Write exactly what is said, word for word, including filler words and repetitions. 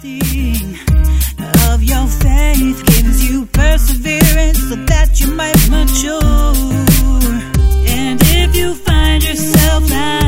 testing of your faith gives you perseverance so that you might mature. And if you find yourself now